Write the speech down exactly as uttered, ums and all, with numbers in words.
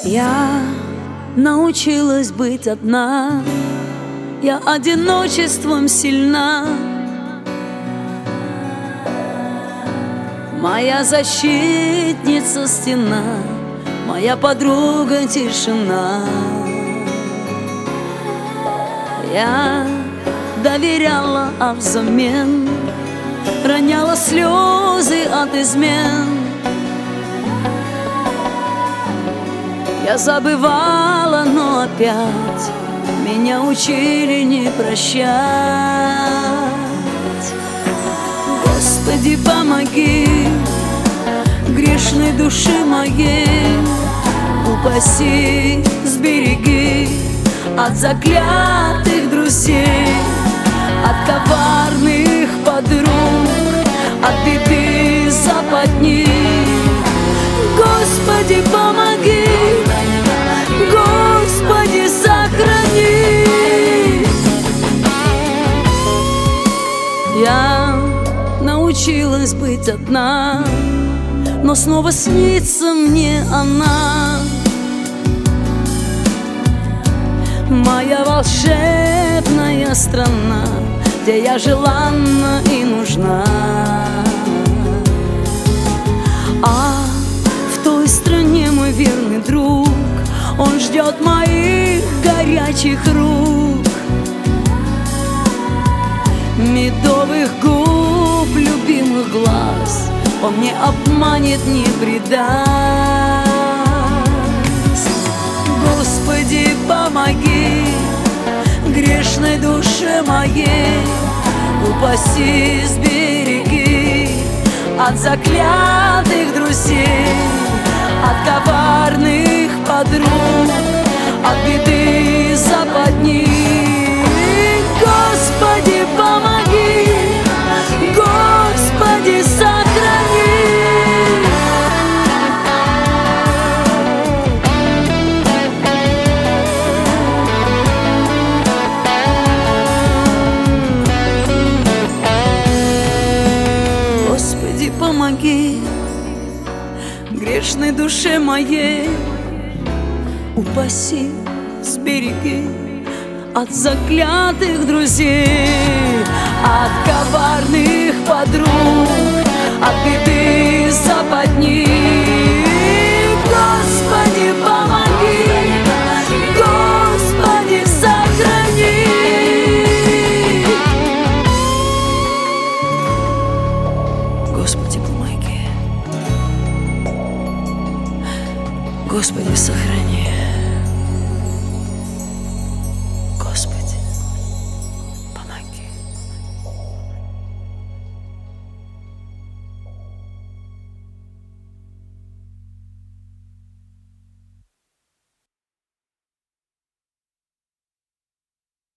Я научилась быть одна, я одиночеством сильна. Моя защитница стена, моя подруга тишина. Я доверяла, а взамен роняла слезы от измен. Я забывала, но опять меня учили не прощать. Господи, помоги грешной души моей, упаси, сбереги от заклятых друзей, от коварных подруг, от беды западни. Господи, помоги, Господи, сохрани. Я научилась быть одна, но снова снится мне она, моя волшебная страна, где я желанна и нужна. А в той стране мой верный друг, он ждет моих горячих рук, медовых губ, любимых глаз. Он не обманет, не предаст. Господи, помоги грешной душе моей, упаси, сбереги от заклятых друзей, от коварных подруг, от беды западни. Господи, помоги, Господи, сохрани. Господи, помоги грешной душе моей, упаси, сбереги от заклятых друзей, от коварных подруг, от беды западни. Господи, помоги, Господи, сохрани. Господи, помоги, Господи, сохрани.